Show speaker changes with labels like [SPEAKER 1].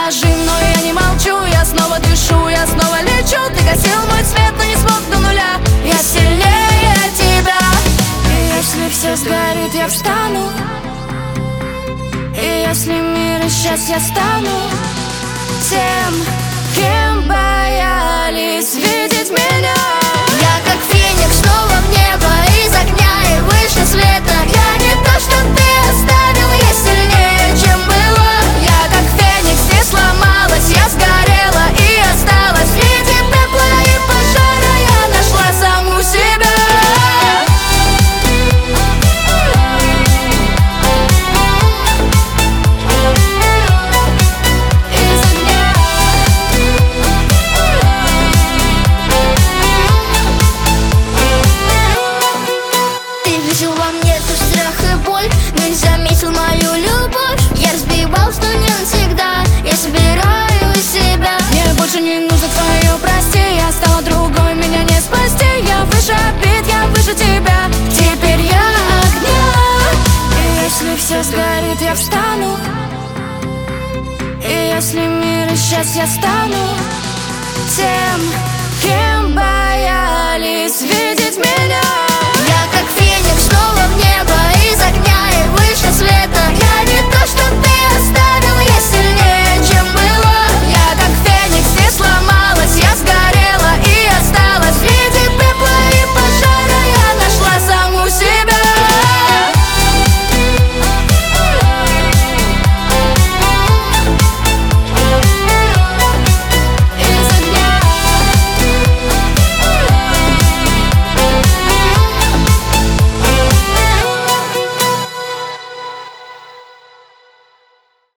[SPEAKER 1] нажим, но я не молчу. Я снова дышу, я снова лечу. Ты гасил мой свет, но не смог до нуля. Я сильнее тебя. И если все сгорит, я встану. И если мир исчез, я стану тем, кем боялись видеть меня. Я как феникс снова в небо, из огня и выше света. Я не то, что ты оставил, я сильнее, чем было. Я как феникс, не сломалась, я сгорела и осталась. Среди пепла и пожара я нашла саму себя. Во мне тот страх и боль, но не заметил мою любовь. Я разбивал, что не навсегда. Я собираю себя. Мне больше не нужно твое прости. Я стала другой, меня не спасти. Я выше обид, я выше тебя. Теперь я огня. И если все сгорит, я встану. И если мир исчез, я стану тем, кем боялись видеть меня. Я как феникс снова в небо, из огня и выше света.